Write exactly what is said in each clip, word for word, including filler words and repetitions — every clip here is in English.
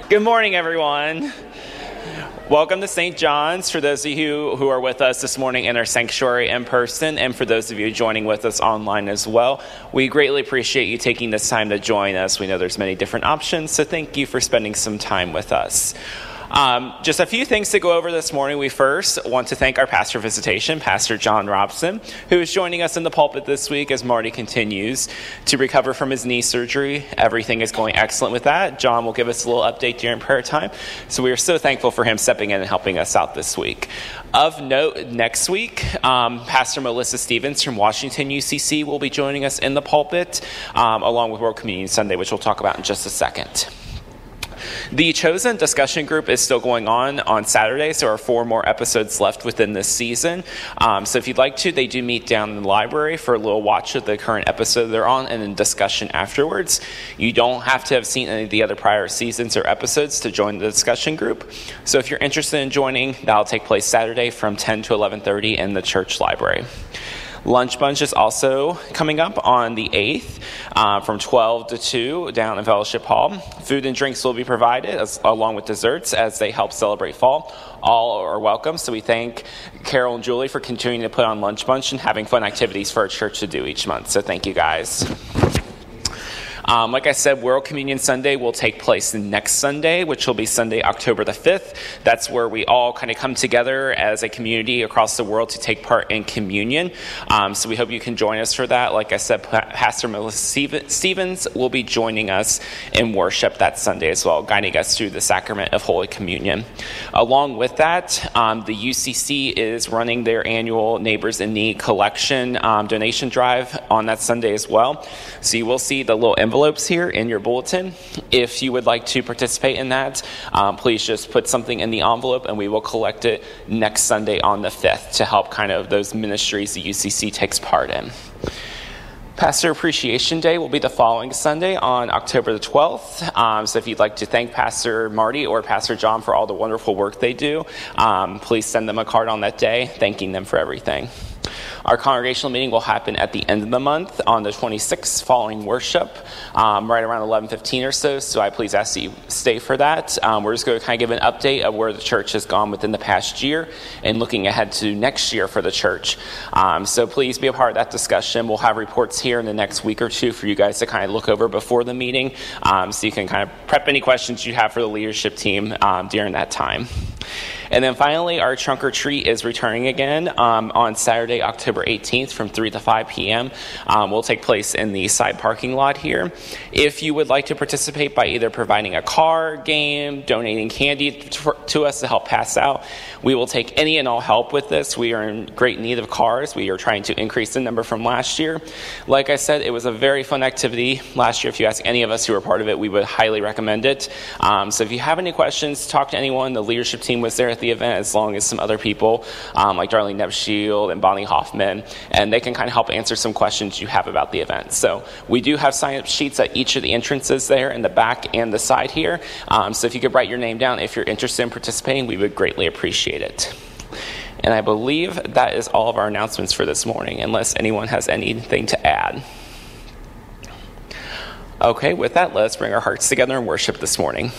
Good morning, everyone. Welcome to Saint John's for those of you who are with us this morning in our sanctuary in person, and for those of you joining with us online as well. We greatly appreciate you taking this time to join us. We know there's many different options, so thank you for spending some time with us. Um, just a few things to go over this morning. We first want to thank our pastor of visitation, Pastor John Robson, who is joining us in the pulpit this week as Marty continues to recover from his knee surgery. Everything is going excellent with that. John will give us a little update during prayer time. So we are so thankful for him stepping in and helping us out this week. Of note, next week, um, Pastor Melissa Stevens from Washington U C C will be joining us in the pulpit, um, along with World Communion Sunday, which we'll talk about in just a second. The Chosen discussion group is still going on on Saturday, so there are four more episodes left within this season. Um, so if you'd like to, they do meet down in the library for a little watch of the current episode they're on and then discussion afterwards. You don't have to have seen any of the other prior seasons or episodes to join the discussion group. So if you're interested in joining, that'll take place Saturday from ten to eleven thirty in the church library. Lunch Bunch is also coming up on the eighth uh, from twelve to two down in Fellowship Hall. Food and drinks will be provided as, along with desserts as they help celebrate fall. All are welcome, so we thank Carol and Julie for continuing to put on Lunch Bunch and having fun activities for our church to do each month. So thank you guys. Um, like I said, World Communion Sunday will take place next Sunday, which will be Sunday, October the fifth. That's where we all kind of come together as a community across the world to take part in communion. Um, so we hope you can join us for that. Like I said, Pastor Melissa Stevens will be joining us in worship that Sunday as well, guiding us through the sacrament of Holy Communion. Along with that, um, the U C C is running their annual Neighbors in Need collection um, donation drive on that Sunday as well. So you will see the little envelope envelopes here in your bulletin. If you would like to participate in that, um, please just put something in the envelope and we will collect it next Sunday on the fifth to help kind of those ministries the U C C takes part in. Pastor Appreciation Day will be the following Sunday on October the twelfth. Um, so if you'd like to thank Pastor Marty or Pastor John for all the wonderful work they do, um, please send them a card on that day, thanking them for everything. Our congregational meeting will happen at the end of the month on the twenty-sixth following worship, um, right around eleven fifteen or so. So I please ask that you stay for that. Um, we're just going to kind of give an update of where the church has gone within the past year and looking ahead to next year for the church. Um, so please be a part of that discussion. We'll have reports here in the next week or two for you guys to kind of look over before the meeting, um, so you can kind of prep any questions you have for the leadership team um, during that time. And then finally, our trunk or treat is returning again um, on Saturday, October eighteenth from three to five p.m. Um, will take place in the side parking lot here. If you would like to participate by either providing a card, game, donating candy to, to us to help pass out, we will take any and all help with this. We are in great need of cars. We are trying to increase the number from last year. Like I said, it was a very fun activity last year. If you ask any of us who were part of it, we would highly recommend it. Um, so if you have any questions, talk to anyone. The leadership team was there at the event, as long as some other people um, like Darlene Nebshield and Bonnie Hoffman, and they can kind of help answer some questions you have about the event. So we do have sign-up sheets at each of the entrances there in the back and the side here. Um, so if you could write your name down if you're interested in participating, we would greatly appreciate it. And I believe that is all of our announcements for this morning, unless anyone has anything to add. Okay, with that, let's bring our hearts together and worship this morning.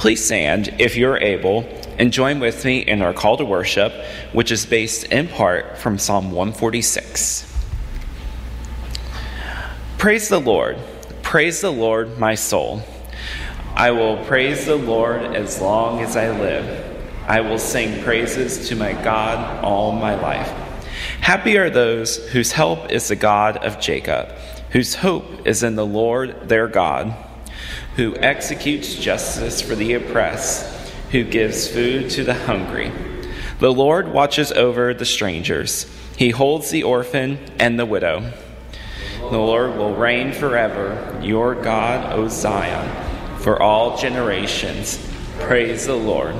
Please stand, if you're able, and join with me in our call to worship, which is based in part from Psalm one forty-six. Praise the Lord. Praise the Lord, my soul. I will praise the Lord as long as I live. I will sing praises to my God all my life. Happy are those whose help is the God of Jacob, whose hope is in the Lord their God, who executes justice for the oppressed, who gives food to the hungry. The Lord watches over the strangers. He holds the orphan and the widow. The Lord will reign forever, your God, O Zion, for all generations. Praise the Lord.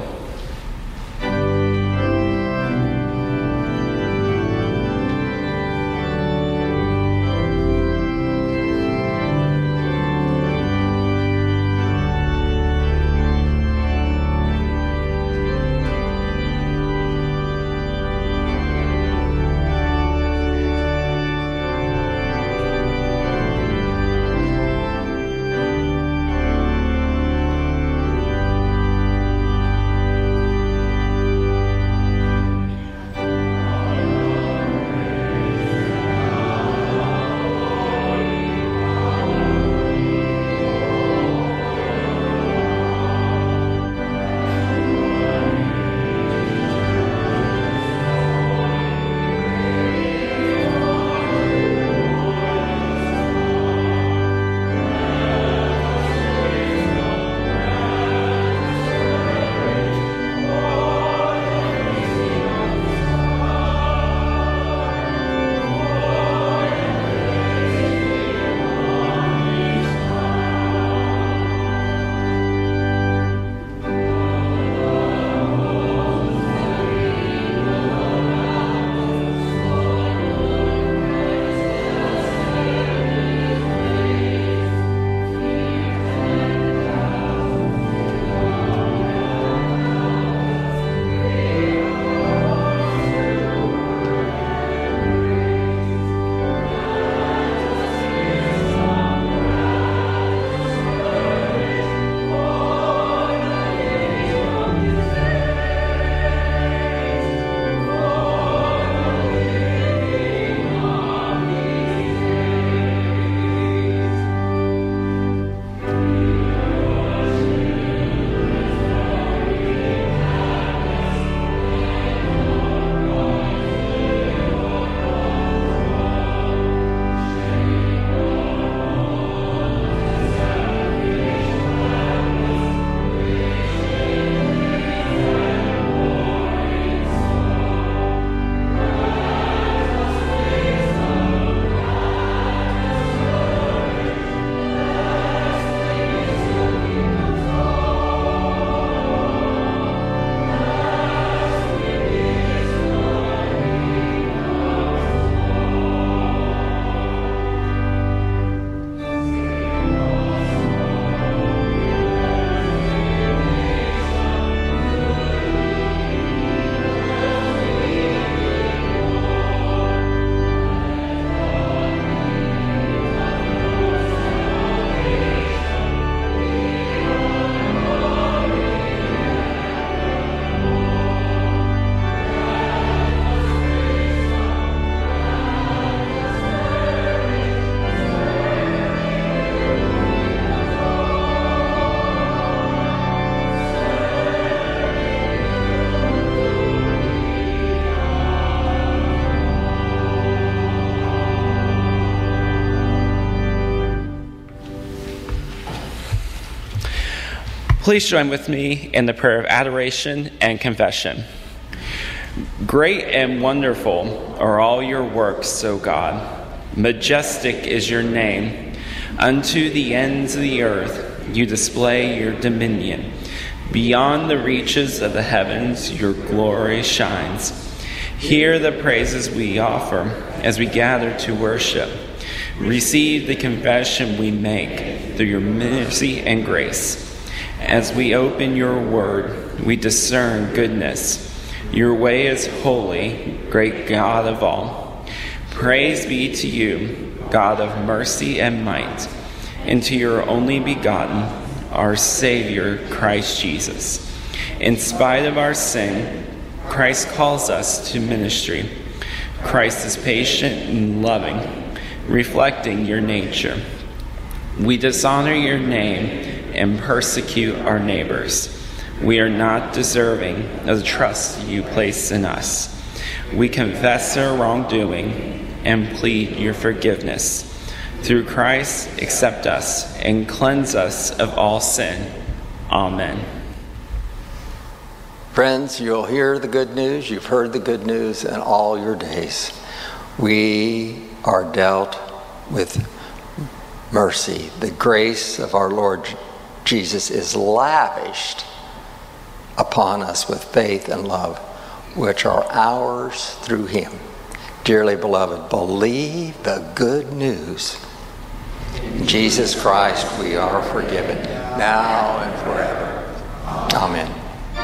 Please join with me in the prayer of adoration and confession. Great and wonderful are all your works, O God. Majestic is your name. Unto the ends of the earth you display your dominion. Beyond the reaches of the heavens your glory shines. Hear the praises we offer as we gather to worship. Receive the confession we make through your mercy and grace. As we open your word, we discern goodness. Your way is holy, great God of all. Praise be to you, God of mercy and might, and to your only begotten, our Savior, Christ Jesus. In spite of our sin, Christ calls us to ministry. Christ is patient and loving, reflecting your nature. We dishonor your name and persecute our neighbors. We are not deserving of the trust you place in us. We confess our wrongdoing and plead your forgiveness. Through Christ, accept us and cleanse us of all sin. Amen. Friends, you'll hear the good news. You've heard the good news in all your days. We are dealt with mercy. The grace of our Lord Jesus is lavished upon us with faith and love, which are ours through him. Dearly beloved, believe the good news. In Jesus Christ we are forgiven, now and forever. Amen.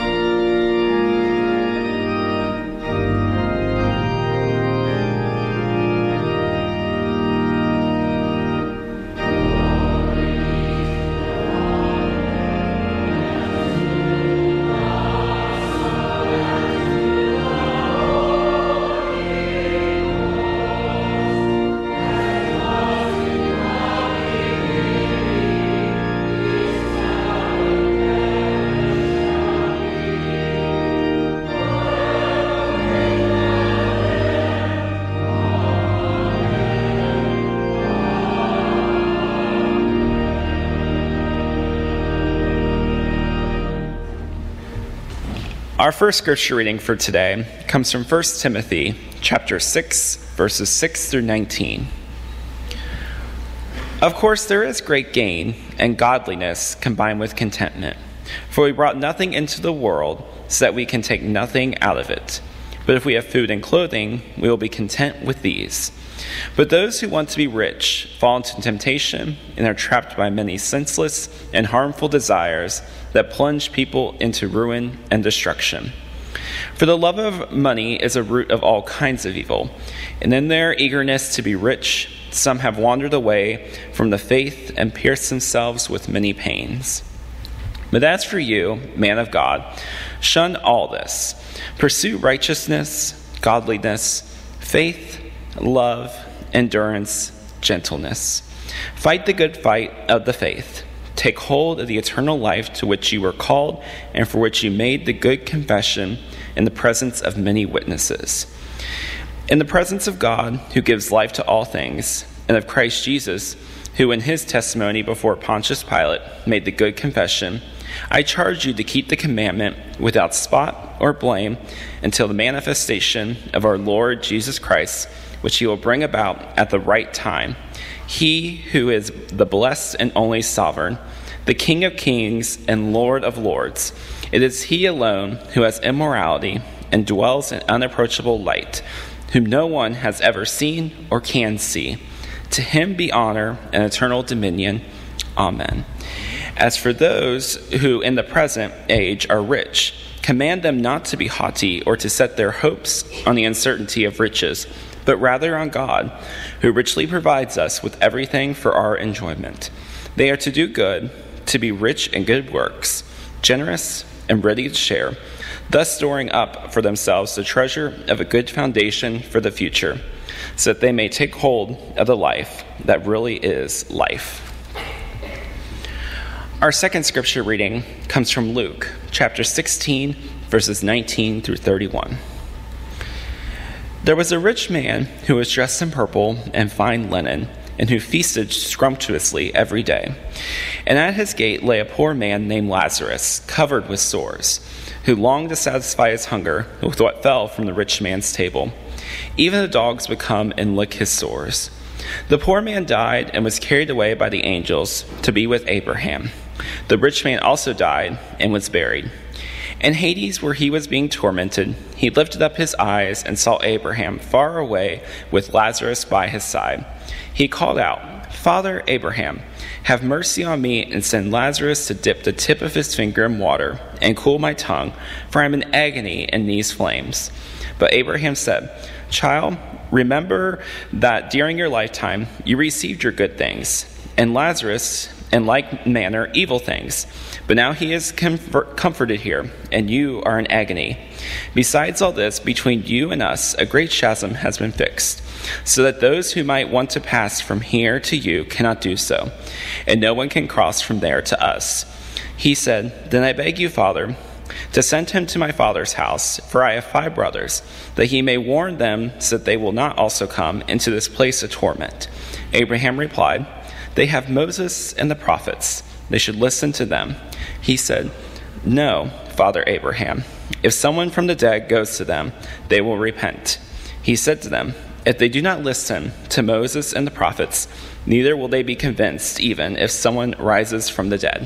Our first scripture reading for today comes from First Timothy chapter six, verses six through nineteen. Of course, there is great gain and godliness combined with contentment, for we brought nothing into the world so that we can take nothing out of it. But if we have food and clothing, we will be content with these. But those who want to be rich fall into temptation and are trapped by many senseless and harmful desires that plunge people into ruin and destruction. For the love of money is a root of all kinds of evil, and in their eagerness to be rich, some have wandered away from the faith and pierced themselves with many pains. But as for you, man of God, shun all this. Pursue righteousness, godliness, faith, love, endurance, gentleness. Fight the good fight of the faith. Take hold of the eternal life to which you were called and for which you made the good confession in the presence of many witnesses. In the presence of God, who gives life to all things, and of Christ Jesus, who in his testimony before Pontius Pilate made the good confession, I charge you to keep the commandment without spot or blame until the manifestation of our Lord Jesus Christ, which he will bring about at the right time. He who is the blessed and only sovereign, the King of kings and Lord of lords. It is he alone who has immorality and dwells in unapproachable light, whom no one has ever seen or can see. To him be honor and eternal dominion. Amen. As for those who in the present age are rich, command them not to be haughty or to set their hopes on the uncertainty of riches, but rather on God, who richly provides us with everything for our enjoyment. They are to do good, to be rich in good works, generous and ready to share, thus storing up for themselves the treasure of a good foundation for the future, so that they may take hold of the life that really is life. Our second scripture reading comes from Luke, chapter sixteen, verses nineteen through thirty-one. There was a rich man who was dressed in purple and fine linen, and who feasted scrumptiously every day. And at his gate lay a poor man named Lazarus, covered with sores, who longed to satisfy his hunger with what fell from the rich man's table. Even the dogs would come and lick his sores. The poor man died and was carried away by the angels to be with Abraham. The rich man also died and was buried. In Hades, where he was being tormented, he lifted up his eyes and saw Abraham far away with Lazarus by his side. He called out, "Father Abraham, have mercy on me and send Lazarus to dip the tip of his finger in water and cool my tongue, for I am in agony in these flames." But Abraham said, "Child, remember that during your lifetime you received your good things, and Lazarus in like manner evil things. But now he is comfort- comforted here, and you are in agony. Besides all this, between you and us a great chasm has been fixed, so that those who might want to pass from here to you cannot do so, and no one can cross from there to us." He said, "Then I beg you, Father, to send him to my father's house, for I have five brothers, that he may warn them, so that they will not also come into this place of torment." Abraham replied, "They have Moses and the prophets. They should listen to them." He said, "No, Father Abraham. If someone from the dead goes to them, they will repent." He said to them, "If they do not listen to Moses and the prophets, neither will they be convinced, even if someone rises from the dead."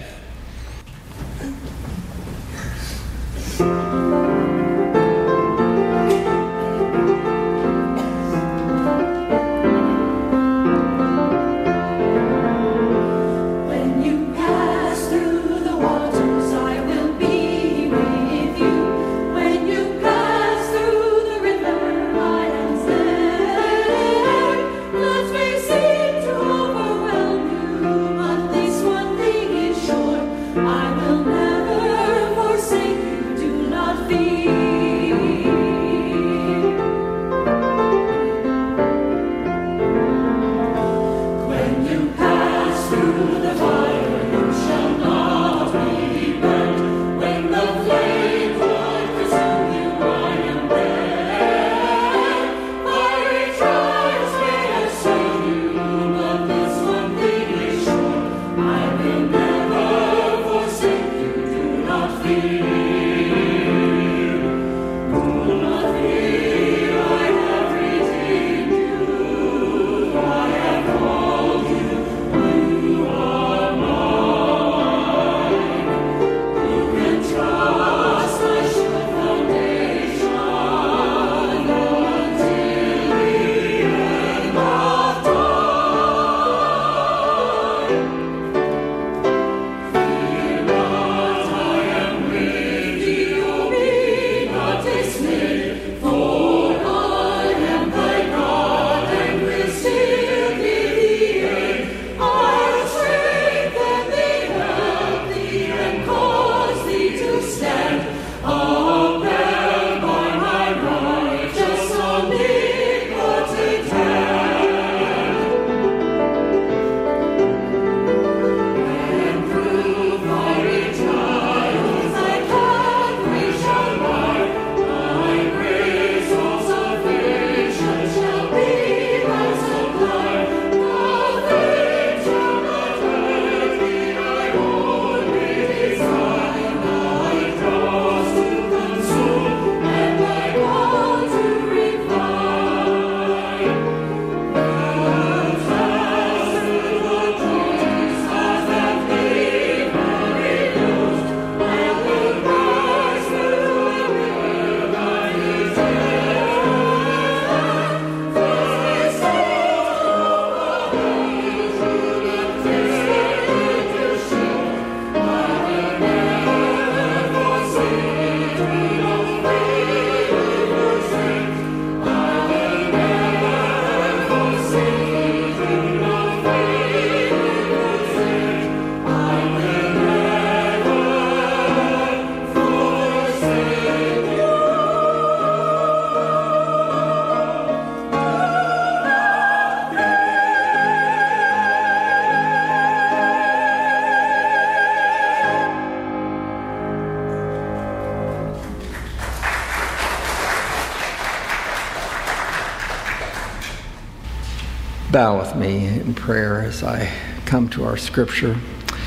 Bow with me in prayer as I come to our scripture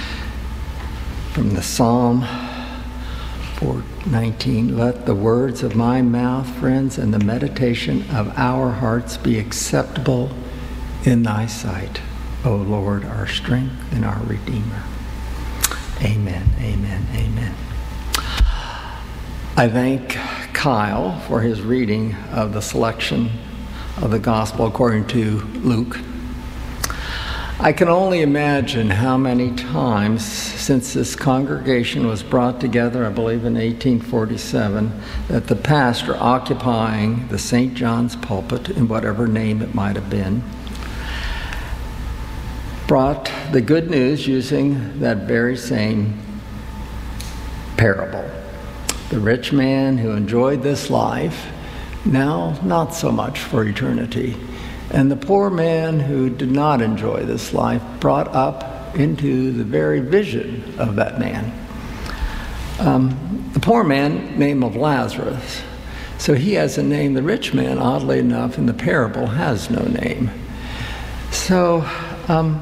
from the Psalm four nineteen. Let the words of my mouth, friends, and the meditation of our hearts be acceptable in thy sight, O Lord, our strength and our Redeemer. Amen, amen, amen. I thank Kyle for his reading of the selection of the Gospel according to Luke. I can only imagine how many times since this congregation was brought together, I believe in eighteen forty-seven, that the pastor occupying the Saint John's pulpit, in whatever name it might have been, brought the good news using that very same parable. The rich man who enjoyed this life, now not so much for eternity. And the poor man who did not enjoy this life, brought up into the very vision of that man. Um, the poor man, name of Lazarus. So he has a name. The rich man, oddly enough, in the parable has no name. So um,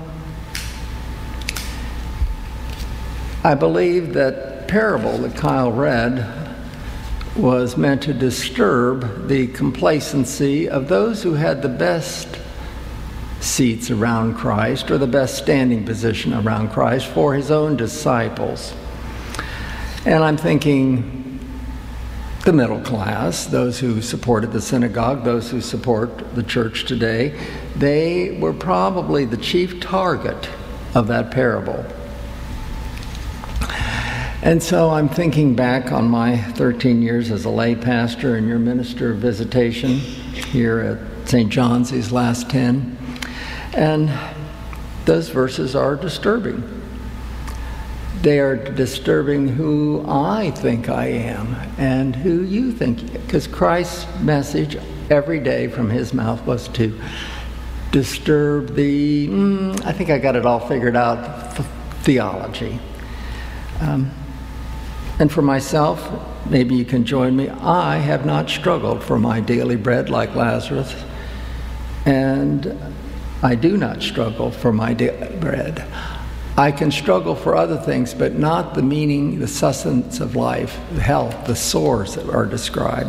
I believe that parable that Kyle read was meant to disturb the complacency of those who had the best seats around Christ or the best standing position around Christ for his own disciples. And I'm thinking the middle class, those who supported the synagogue, those who support the church today, they were probably the chief target of that parable. And so I'm thinking back on my thirteen years as a lay pastor and your minister of visitation here at Saint John's these last ten. And those verses are disturbing. They are disturbing who I think I am and who you think. Because Christ's message every day from his mouth was to disturb the, mm, I think I got it all figured out, th- theology. Um, and for myself, maybe you can join me, I have not struggled for my daily bread like Lazarus. And I do not struggle for my daily bread. I can struggle for other things, but not the meaning, the sustenance of life, the health, the sores that are described.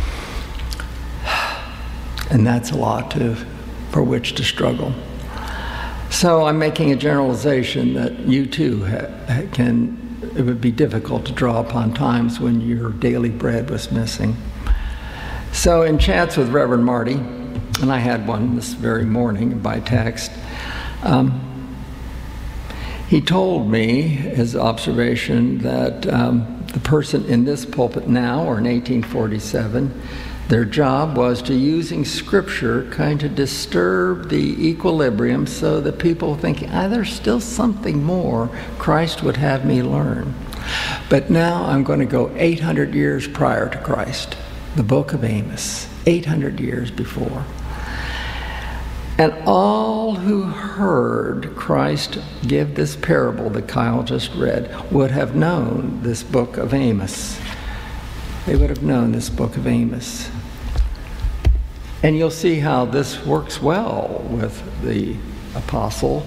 And that's a lot to, for which to struggle. So I'm making a generalization that you too ha- can, it would be difficult to draw upon times when your daily bread was missing. So in chats with Reverend Marty, and I had one this very morning by text, um, he told me, his observation, that um, the person in this pulpit now, or in eighteen forty-seven, their job was to, using scripture, kind of disturb the equilibrium so that people think, ah, there's still something more Christ would have me learn. But now I'm going to go eight hundred years prior to Christ, the book of Amos, eight hundred years before. And all who heard Christ give this parable that Kyle just read would have known this book of Amos. They would have known this book of Amos. And you'll see how this works well with the apostle.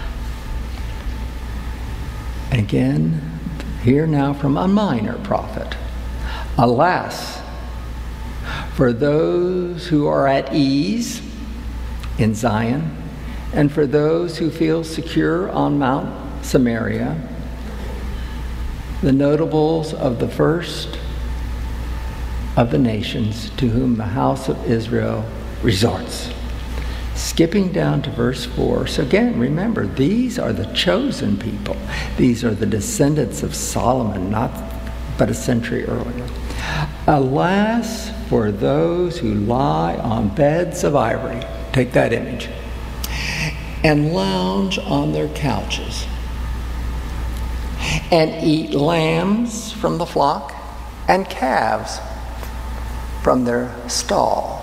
Again, here now from a minor prophet. Alas, for those who are at ease in Zion, and for those who feel secure on Mount Samaria, the notables of the first of the nations to whom the house of Israel resorts. Skipping down to verse four. So again, remember, these are the chosen people. These are the descendants of Solomon, not but a century earlier. Alas, for those who lie on beds of ivory. Take that image. And lounge on their couches. And eat lambs from the flock and calves from their stall.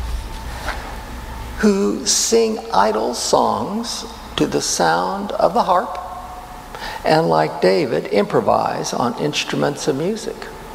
Who sing idle songs to the sound of the harp, and like David, improvise on instruments of music.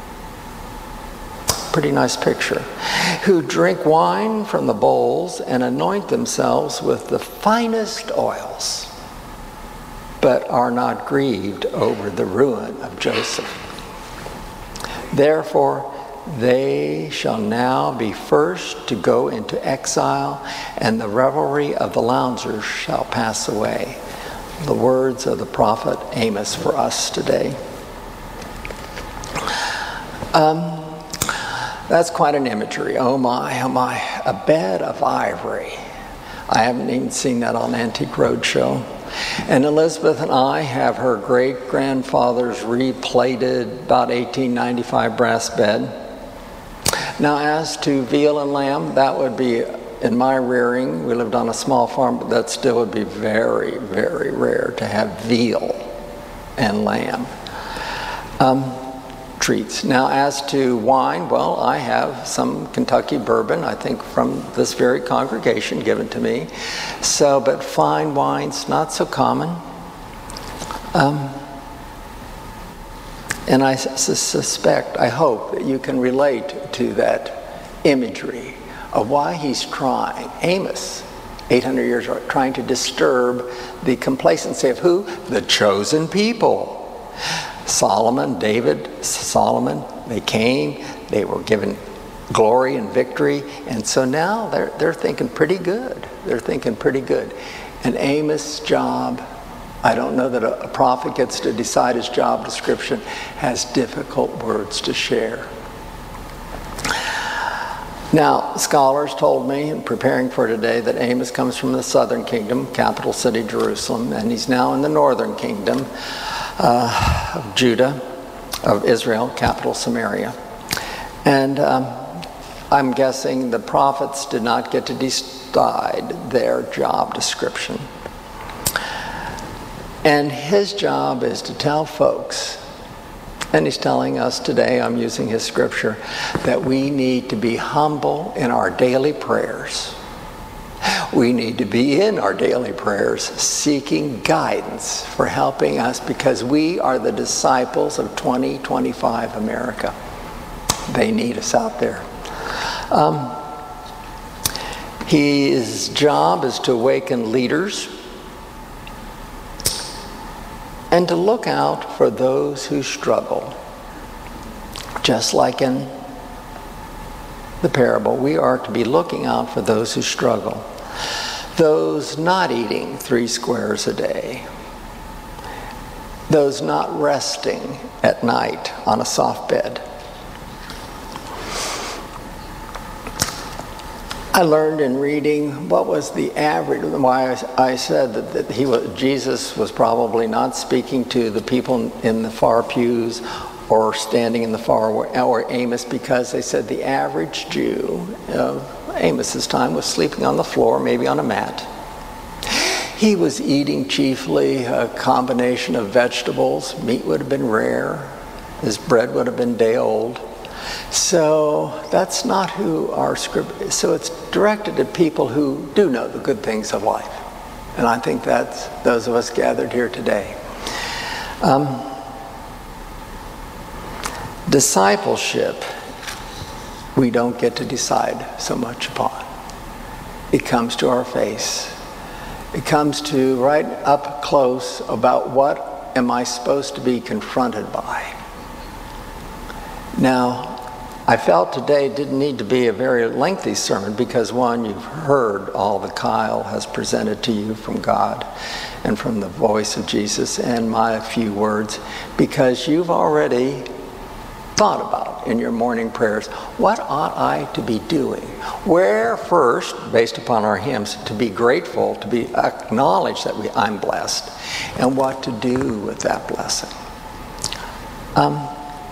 Pretty nice picture. Who drink wine from the bowls and anoint themselves with the finest oils, but are not grieved over the ruin of Joseph. Therefore, they shall now be first to go into exile, and the revelry of the loungers shall pass away. The words of the prophet Amos for us today. Um, that's quite an imagery. Oh my, oh my, a bed of ivory. I haven't even seen that on Antique Roadshow. And Elizabeth and I have her great-grandfather's replated, about eighteen ninety-five brass bed. Now, as to veal and lamb, that would be in my rearing, we lived on a small farm, but that still would be very, very rare to have veal and lamb um, treats. Now, as to wine, well, I have some Kentucky bourbon, I think from this very congregation, given to me. So, but fine wines, not so common. Um, and I su- suspect, I hope that you can relate to that imagery of why he's trying, Amos, eight hundred years ago, trying to disturb the complacency of who? The chosen people. Solomon, David, Solomon, they came, they were given glory and victory, and so now they're, they're thinking pretty good. They're thinking pretty good. And Amos' job, I don't know that a, a prophet gets to decide his job description, has difficult words to share. Now, scholars told me in preparing for today that Amos comes from the southern kingdom, capital city Jerusalem, and he's now in the northern kingdom uh, of Judah, of Israel, capital Samaria. And um, I'm guessing the prophets did not get to decide their job description. And his job is to tell folks, and he's telling us today, I'm using his scripture, that we need to be humble in our daily prayers. We need to be in our daily prayers seeking guidance for helping us, because we are the disciples of twenty twenty-five America. They need us out there. Um, his job is to awaken leaders and to look out for those who struggle. Just like in the parable, we are to be looking out for those who struggle. Those not eating three squares a day. Those not resting at night on a soft bed. I learned in reading what was the average, why I said that, that he was, Jesus was probably not speaking to the people in the far pews or standing in the far, or Amos, because they said the average Jew of Amos's time was sleeping on the floor, maybe on a mat. He was eating chiefly a combination of vegetables. Meat would have been rare. His bread would have been day old. So that's not who our script is. So it's directed at people who do know the good things of life. And I think that's those of us gathered here today. Um, discipleship, we don't get to decide so much upon. It comes to our face. It comes to right up close about what am I supposed to be confronted by. Now, I felt today didn't need to be a very lengthy sermon because, one, you've heard all that Kyle has presented to you from God and from the voice of Jesus and my few words, because you've already thought about in your morning prayers, what ought I to be doing? Where first, based upon our hymns, to be grateful, to be acknowledge that we, I'm blessed, and what to do with that blessing. Um,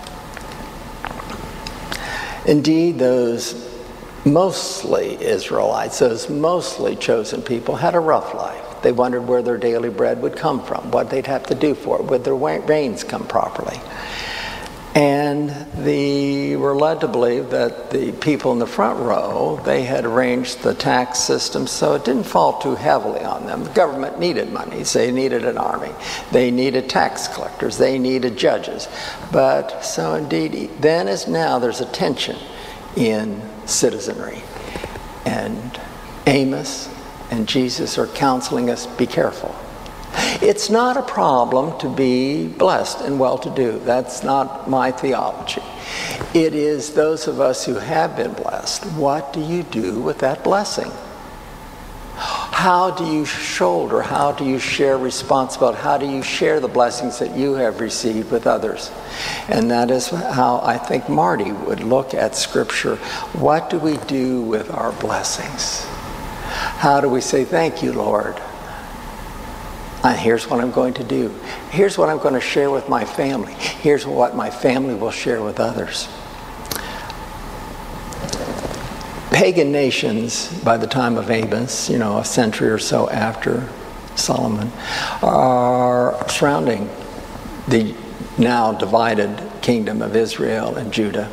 Indeed, those mostly Israelites, those mostly chosen people, had a rough life. They wondered where their daily bread would come from, what they'd have to do for it, would their rains come properly. And they were led to believe that the people in the front row, they had arranged the tax system so it didn't fall too heavily on them. The government needed money. So they needed an army. They needed tax collectors. They needed judges. But so indeed, then as now, there's a tension in citizenry. And Amos and Jesus are counseling us, be careful. It's not a problem to be blessed and well-to-do. That's not my theology. It is those of us who have been blessed. What do you do with that blessing? How do you shoulder, how do you share responsibility? How do you share the blessings that you have received with others? And that is how I think Marty would look at Scripture. What do we do with our blessings? How do we say, thank you, Lord? And here's what I'm going to do. Here's what I'm going to share with my family. Here's what my family will share with others. pagan nations, by the time of Amos, you know, a century or so after Solomon, are surrounding the now divided kingdom of Israel and Judah.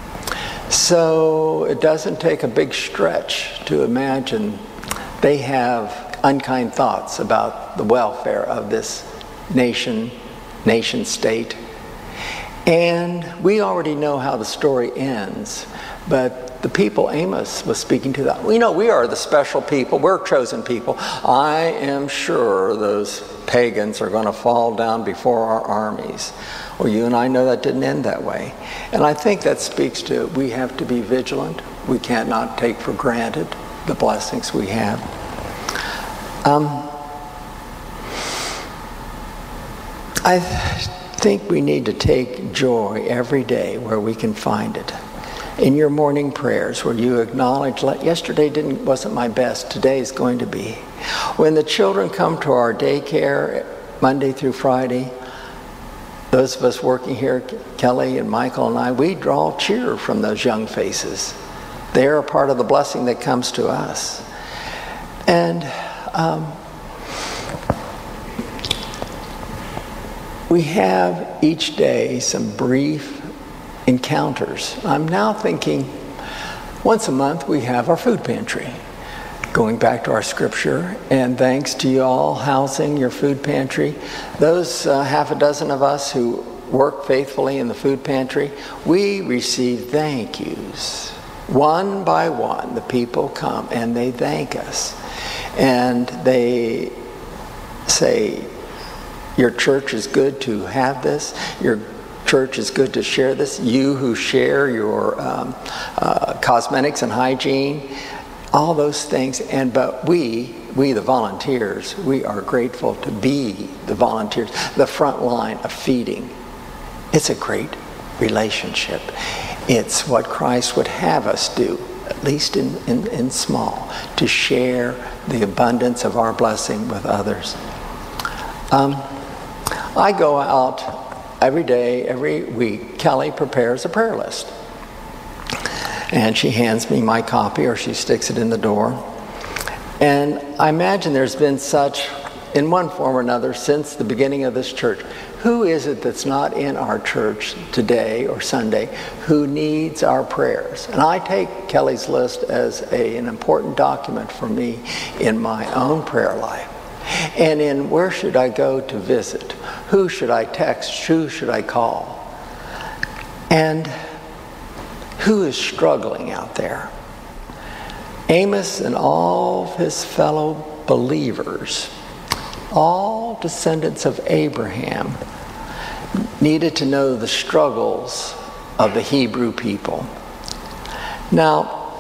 So it doesn't take a big stretch to imagine they have unkind thoughts about the welfare of this nation, nation state. And we already know how the story ends, but the people Amos was speaking to, that, you know, we are the special people, we're chosen people. I am sure those pagans are going to fall down before our armies. Well, you and I know that didn't end that way. And I think that speaks to, we have to be vigilant. We cannot take for granted the blessings we have. Um, I think we need to take joy every day where we can find it. In your morning prayers, where you acknowledge, yesterday didn't wasn't my best, today is going to be. When the children come to our daycare Monday through Friday, those of us working here, Kelly and Michael and I, we draw cheer from those young faces. They are a part of the blessing that comes to us. And um, we have each day some brief encounters. I'm now thinking once a month we have our food pantry. Going back to our scripture, and thanks to you all housing your food pantry. Those uh, half a dozen of us who work faithfully in the food pantry, we receive thank yous. One by one, the people come and they thank us. And they say, your church is good to have this. Your church is good to share this. You who share your um, uh, cosmetics and hygiene, all those things. And but we, we the volunteers, we are grateful to be the volunteers, the front line of feeding. It's a great relationship. It's what Christ would have us do, at least in, in, in small, to share the abundance of our blessing with others. Um, I go out every day, every week. Kelly prepares a prayer list. And she hands me my copy, or she sticks it in the door. And I imagine there's been such, in one form or another, since the beginning of this church. Who is it that's not in our church today or Sunday who needs our prayers? And I take Kelly's list as a, an important document for me in my own prayer life. And in where should I go to visit? Who should I text? Who should I call? And who is struggling out there? Amos and all of his fellow believers, all descendants of Abraham, needed to know the struggles of the Hebrew people. Now,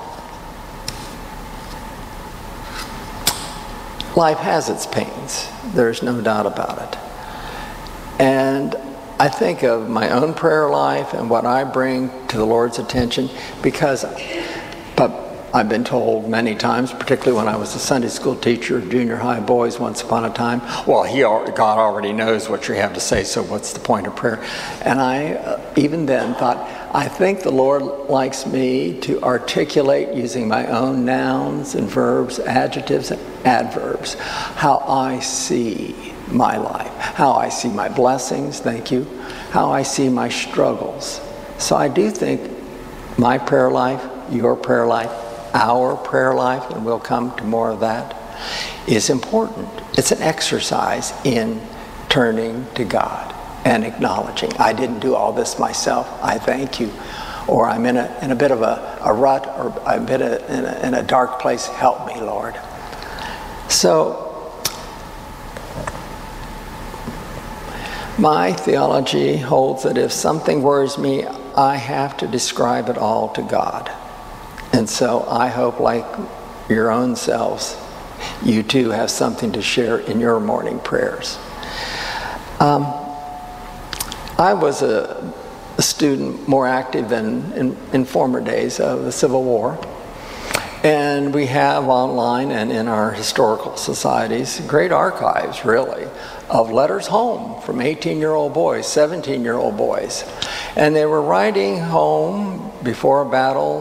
life has its pains. There's no doubt about it. And I think of my own prayer life and what I bring to the Lord's attention because, but I've been told many times, particularly when I was a Sunday school teacher of junior high boys once upon a time, well, he, God already knows what you have to say, so what's the point of prayer? And I, uh, even then, thought, I think the Lord likes me to articulate using my own nouns and verbs, adjectives and adverbs, how I see my life, how I see my blessings, thank you, how I see my struggles. So I do think my prayer life, your prayer life, our prayer life, and we'll come to more of that, is important. It's an exercise in turning to God and acknowledging, I didn't do all this myself, I thank you. Or I'm in a, in a bit of a, a rut, or I'm in a, in, a, in a dark place, help me, Lord. So, my theology holds that if something worries me, I have to describe it all to God. And so I hope, like your own selves, you too have something to share in your morning prayers. Um, I was a, a student more active than in, in former days of the Civil War. And we have online and in our historical societies great archives, really, of letters home from eighteen-year-old boys, seventeen-year-old boys. And they were writing home before a battle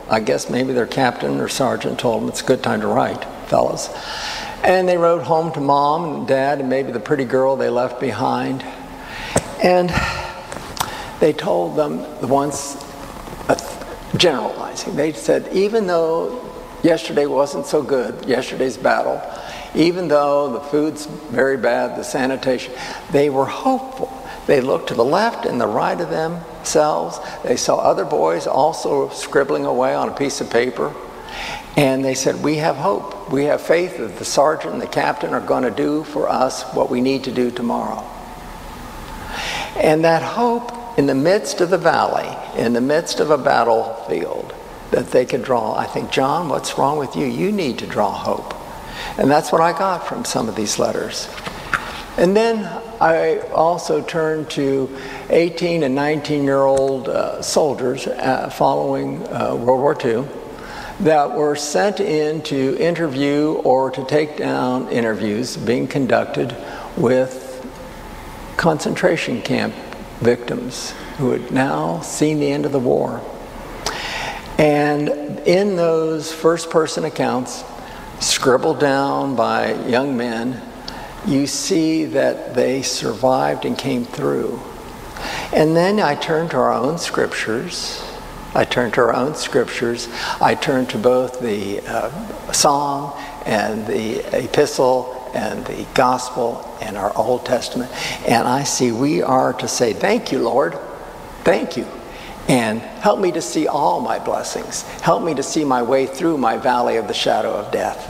I guess maybe their captain or sergeant told them it's a good time to write, fellas. And they wrote home to mom and dad and maybe the pretty girl they left behind. And they told them once, uh, generalizing, they said, even though yesterday wasn't so good, yesterday's battle, even though the food's very bad, the sanitation, they were hopeful. They looked to the left and the right of themselves. They saw other boys also scribbling away on a piece of paper. And they said, we have hope. We have faith that the sergeant and the captain are going to do for us what we need to do tomorrow. And that hope in the midst of the valley, in the midst of a battlefield, that they could draw. I think, John, what's wrong with you? You need to draw hope. And that's what I got from some of these letters. And then I also turned to eighteen and nineteen-year-old uh, soldiers uh, following uh, World War Two that were sent in to interview or to take down interviews being conducted with concentration camp victims who had now seen the end of the war. And in those first-person accounts, scribbled down by young men, you see that they survived and came through. And then I turned to our own scriptures. I turned to our own scriptures. I turned to both the uh, Psalm and the Epistle and the Gospel and our Old Testament. And I see we are to say, thank you, Lord. Thank you. And help me to see all my blessings. Help me to see my way through my valley of the shadow of death.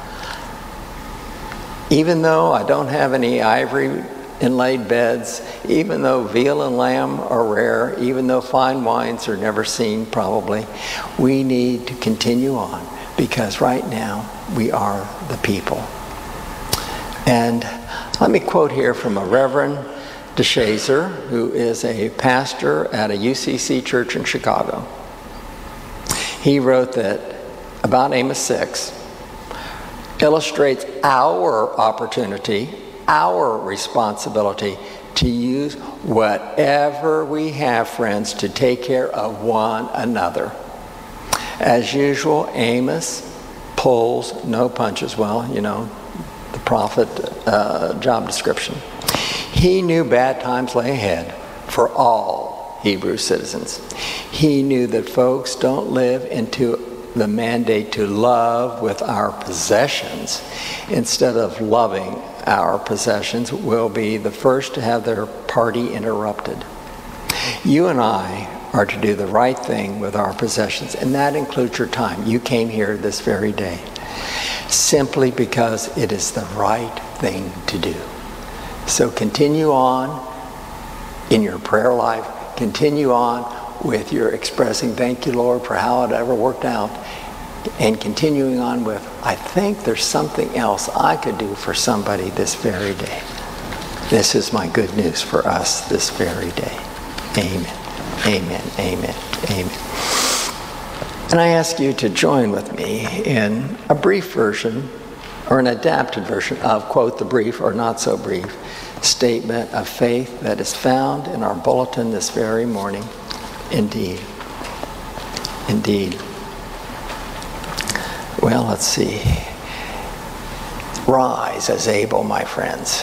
Even though I don't have any ivory inlaid beds, even though veal and lamb are rare, even though fine wines are never seen probably, we need to continue on because right now we are the people. And let me quote here from a Reverend DeShazer, who is a pastor at a U C C church in Chicago. He wrote that about Amos six illustrates our opportunity, our responsibility to use whatever we have, friends, to take care of one another. As usual, Amos pulls no punches. Well, you know, the prophet uh, job description. He knew bad times lay ahead for all Hebrew citizens. He knew that folks don't live into the mandate to love with our possessions instead of loving our possessions will be the first to have their party interrupted. You and I are to do the right thing with our possessions, and that includes your time. You came here this very day simply because it is the right thing to do. So continue on in your prayer life. Continue on with your expressing thank you, Lord, for how it ever worked out. And continuing on with, I think there's something else I could do for somebody this very day. This is my good news for us this very day. Amen. Amen. Amen. Amen. And I ask you to join with me in a brief version or an adapted version of, quote, the brief or not so brief statement of faith that is found in our bulletin this very morning. Indeed. Indeed. Well, let's see. Rise as able, my friends.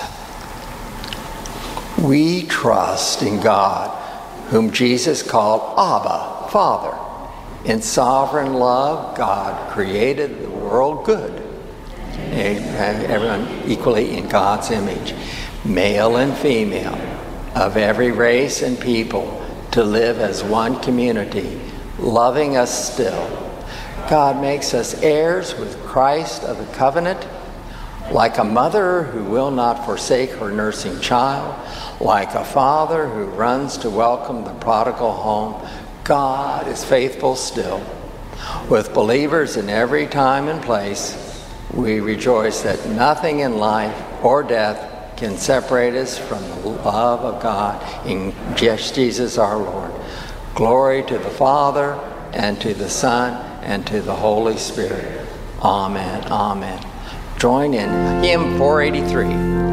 We trust in God, whom Jesus called Abba, Father. In sovereign love, God created the world good. Everyone equally in God's image. Male and female, of every race and people, to live as one community, loving us still. God makes us heirs with Christ of the covenant, like a mother who will not forsake her nursing child, like a father who runs to welcome the prodigal home. God is faithful still. With believers in every time and place, we rejoice that nothing in life or death can separate us from the love of God in Jesus our Lord. Glory to the Father, and to the Son, and to the Holy Spirit. Amen. Amen. Join in hymn four eighty-three.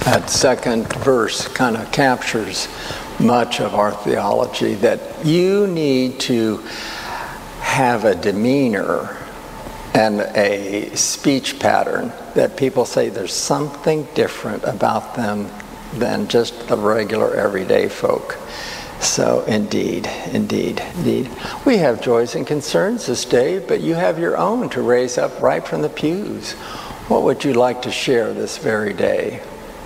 That second verse kind of captures much of our theology, that you need to have a demeanor and a speech pattern that people say there's something different about them than just the regular everyday folk. So indeed, indeed, indeed. We have joys and concerns this day, but you have your own to raise up right from the pews. What would you like to share this very day?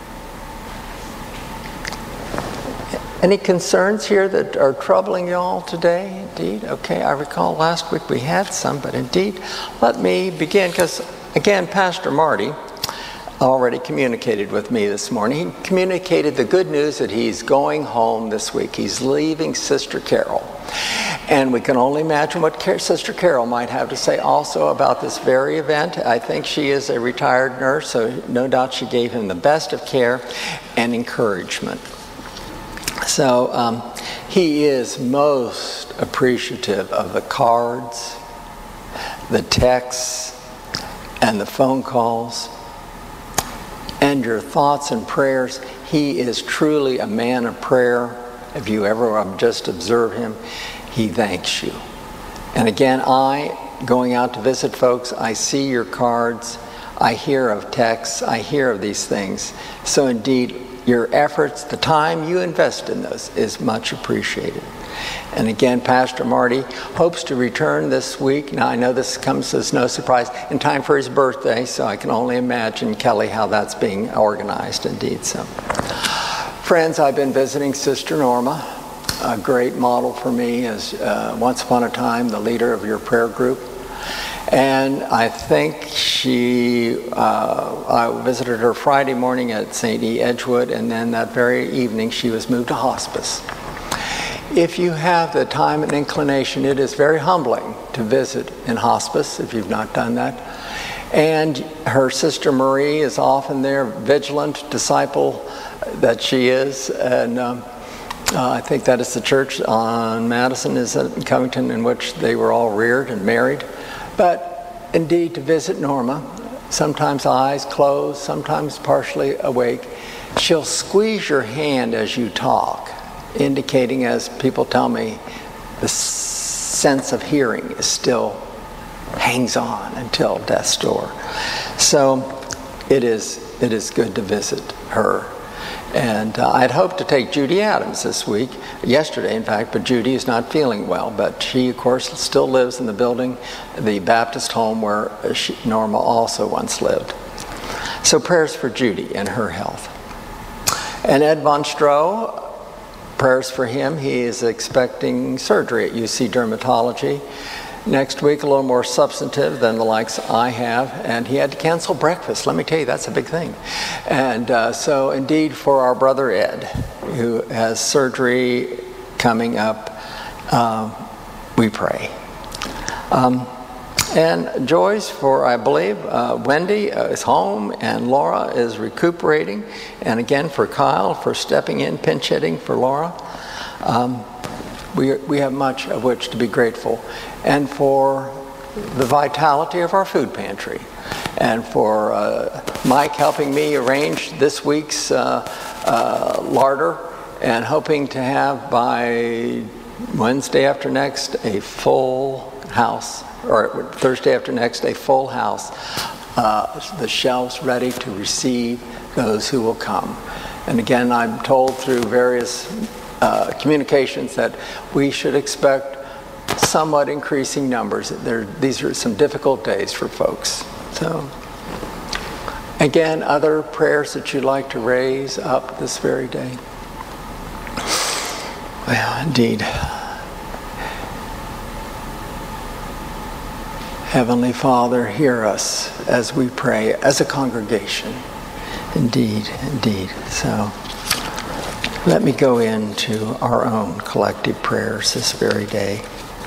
Any concerns here that are troubling you all today? Indeed. Okay, I recall last week we had some, but indeed, let me begin, because again, Pastor Marty already communicated with me this morning. He communicated the good news that he's going home this week. He's leaving Sister Carol. And we can only imagine what Sister Carol might have to say also about this very event. I think she is a retired nurse, so no doubt she gave him the best of care and encouragement. So um, he is most appreciative of the cards, the texts, and the phone calls, and your thoughts and prayers. He is truly a man of prayer. If you ever just observe him, he thanks you. And again, I, going out to visit folks, I see your cards, I hear of texts, I hear of these things. So indeed, your efforts, the time you invest in those is much appreciated. And again, Pastor Marty hopes to return this week. Now, I know this comes as no surprise, in time for his birthday, so I can only imagine, Kelly, how that's being organized indeed. So, friends, I've been visiting Sister Norma, a great model for me as uh, once upon a time the leader of your prayer group. And I think she, uh, I visited her Friday morning at Saint E. Edgewood, and then that very evening she was moved to hospice. If you have the time and inclination, it is very humbling to visit in hospice if you've not done that. And her sister Marie is often there, vigilant disciple that she is. And um, uh, I think that is the church on Madison, is in Covington, in which they were all reared and married. But indeed, to visit Norma, sometimes eyes closed, sometimes partially awake, she'll squeeze your hand as you talk, indicating, as people tell me, the sense of hearing is still hangs on until death's door. So it is it is good to visit her. And uh, I'd hoped to take Judy Adams this week, yesterday in fact, but Judy is not feeling well. But she, of course, still lives in the building, the Baptist home where she, Norma also once lived. So prayers for Judy and her health. And Ed Von Stroh, prayers for him. He is expecting surgery at U C Dermatology next week, a little more substantive than the likes I have, and he had to cancel breakfast. Let me tell you, that's a big thing. And uh, so indeed, for our brother Ed, who has surgery coming up, uh, we pray. Um, and joys for, I believe, uh, Wendy uh, is home, and Laura is recuperating, and again for Kyle for stepping in, pinch hitting for Laura. Um, we, we have much of which to be grateful. And for the vitality of our food pantry, and for uh, Mike helping me arrange this week's uh, uh, larder, and hoping to have by Wednesday after next a full house, or Thursday after next a full house, uh, the shelves ready to receive those who will come. And again, I'm told through various uh, communications that we should expect somewhat increasing numbers. There, these are some difficult days for folks. So, again, other prayers that you'd like to raise up this very day? Well, indeed. Heavenly Father, hear us as we pray as a congregation. Indeed, indeed. So, let me go into our own collective prayers this very day.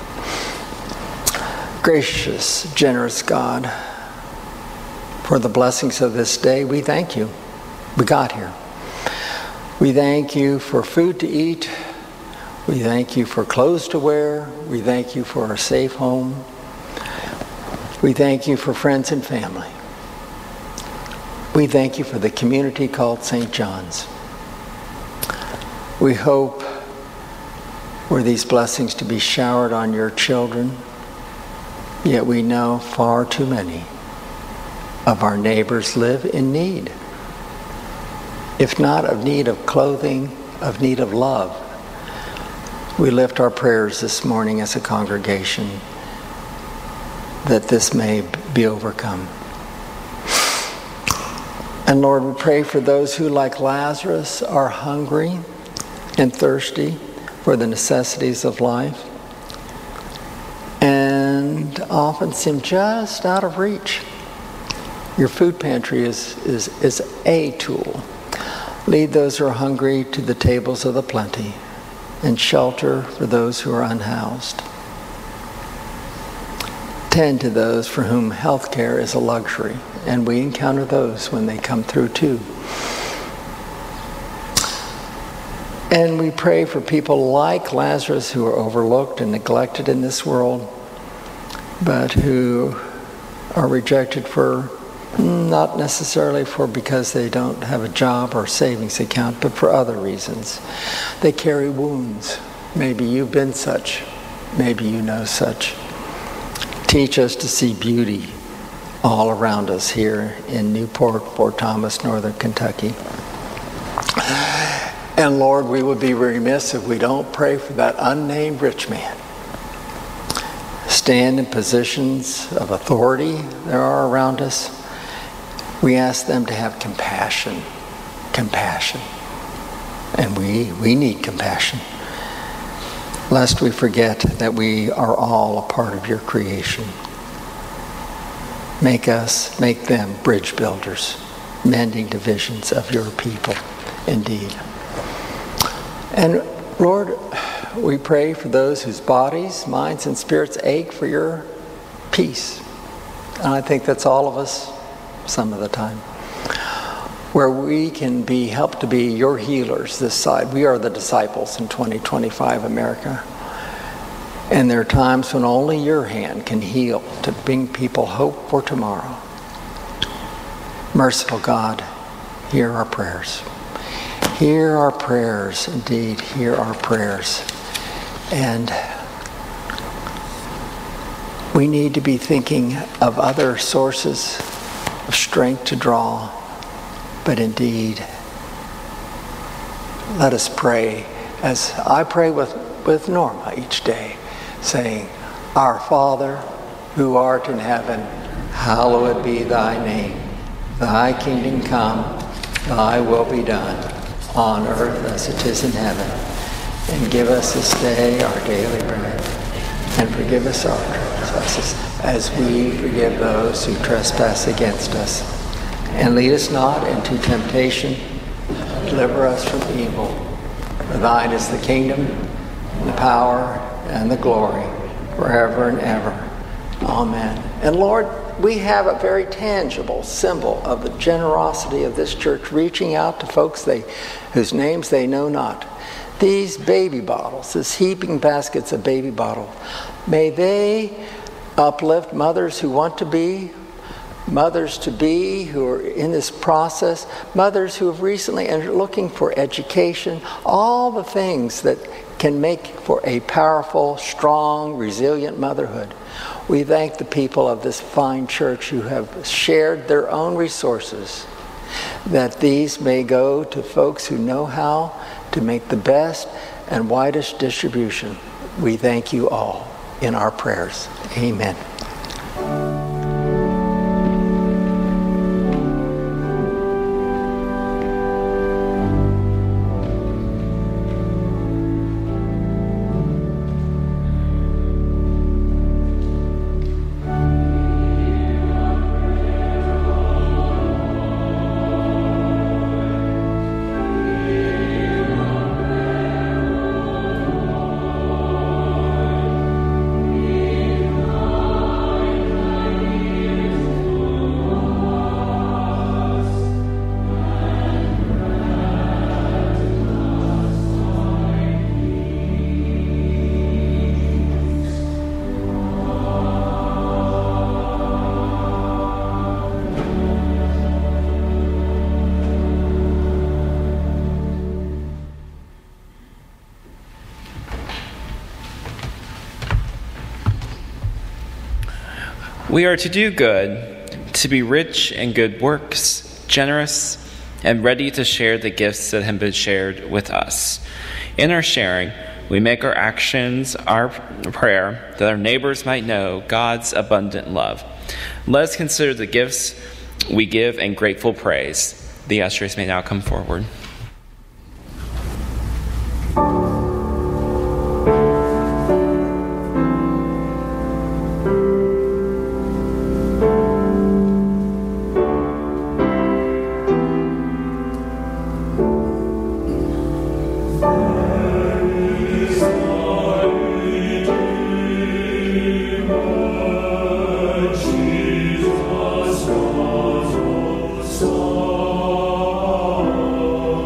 Gracious, generous God, for the blessings of this day, we thank you. We got here. We thank you for food to eat. We thank you for clothes to wear. We thank you for our safe home. We thank you for friends and family. We thank you for the community called Saint John's. We hope for these blessings to be showered on your children, yet we know far too many of our neighbors live in need. If not of need of clothing, of need of love. We lift our prayers this morning as a congregation that this may be overcome. And Lord, we pray for those who, like Lazarus, are hungry and thirsty for the necessities of life and often seem just out of reach. Your food pantry is, is, is a tool. Lead those who are hungry to the tables of the plenty and shelter for those who are unhoused. Tend to those for whom health care is a luxury, and we encounter those when they come through too. And we pray for people like Lazarus who are overlooked and neglected in this world, but who are rejected for, not necessarily for because they don't have a job or savings account, but for other reasons. They carry wounds. Maybe you've been such. Maybe you know such. Teach us to see beauty all around us here in Newport, Fort Thomas, Northern Kentucky. And Lord, we would be remiss if we don't pray for that unnamed rich man. Stand in positions of authority there are around us. We ask them to have compassion. Compassion. And we, we need compassion. Lest we forget that we are all a part of your creation. Make us, make them bridge builders, mending divisions of your people, indeed. And Lord, we pray for those whose bodies, minds, and spirits ache for your peace. And I think that's all of us some of the time. Where we can be helped to be your healers this side. We are the disciples in twenty twenty-five America. And there are times when only your hand can heal to bring people hope for tomorrow. Merciful God, hear our prayers. Hear our prayers, indeed, hear our prayers. And we need to be thinking of other sources of strength to draw. But indeed, let us pray as I pray with, with Norma each day, saying, Our Father, who art in heaven, hallowed be thy name. Thy kingdom come, thy will be done, on earth as it is in heaven. And give us this day our daily bread, and forgive us our trespasses, as we forgive those who trespass against us. And lead us not into temptation, but deliver us from evil. For thine is the kingdom, and the power, and the glory, forever and ever. Amen. And Lord, we have a very tangible symbol of the generosity of this church, reaching out to folks they, whose names they know not. These baby bottles, these heaping baskets of baby bottles, may they uplift mothers who want to be, mothers to be who are in this process, mothers who have recently entered looking for education, all the things that can make for a powerful, strong, resilient motherhood. We thank the people of this fine church who have shared their own resources, that these may go to folks who know how to make the best and widest distribution. We thank you all in our prayers. Amen. We are to do good, to be rich in good works, generous, and ready to share the gifts that have been shared with us. In our sharing, we make our actions our prayer that our neighbors might know God's abundant love. Let us consider the gifts we give in grateful praise. The ushers may now come forward. Jesus was so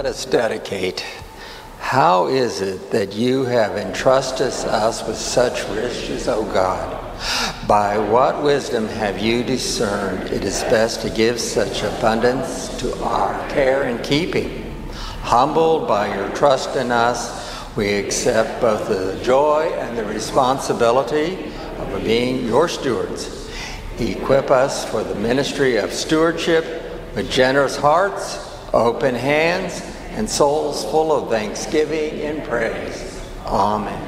let us dedicate. How is it that you have entrusted us with such riches, O God? By what wisdom have you discerned it is best to give such abundance to our care and keeping? Humbled by your trust in us, we accept both the joy and the responsibility of being your stewards. Equip us for the ministry of stewardship with generous hearts, open hands, and souls full of thanksgiving and praise. Amen.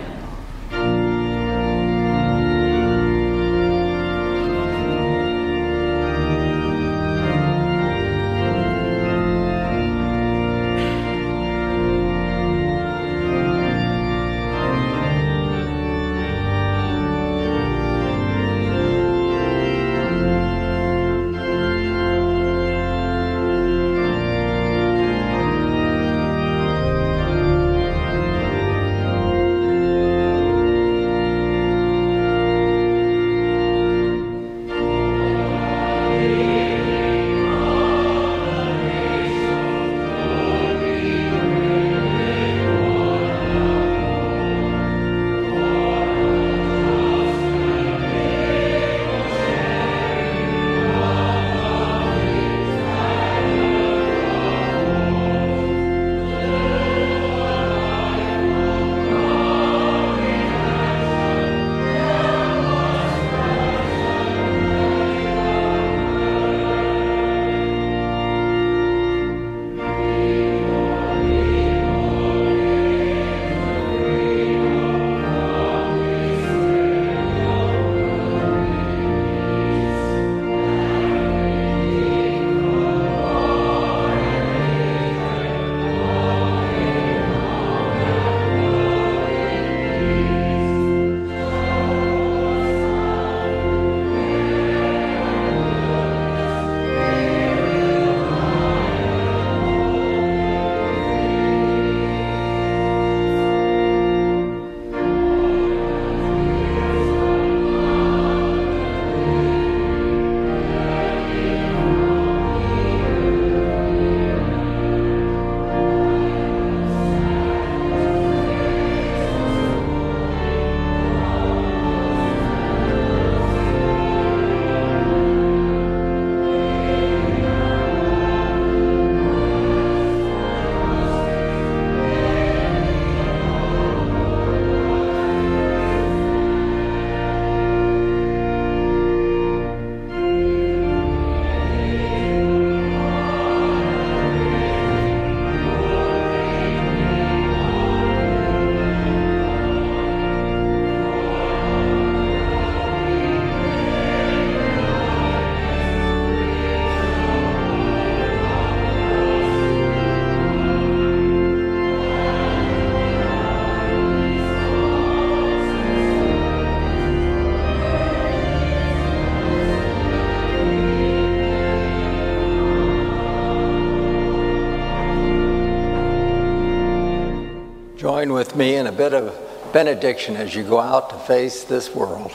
Join with me in a bit of benediction as you go out to face this world.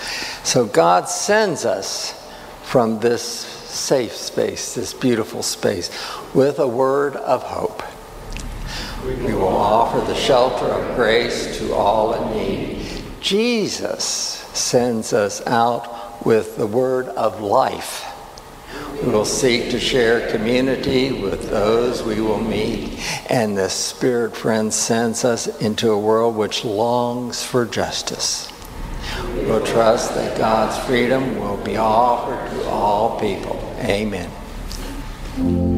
So God sends us from this safe space, this beautiful space, with a word of hope. We will offer the shelter of grace to all in need. Jesus sends us out with the word of life. We will seek to share community with those we will meet. And the Spirit, friends, sends us into a world which longs for justice. We will trust that God's freedom will be offered to all people. Amen.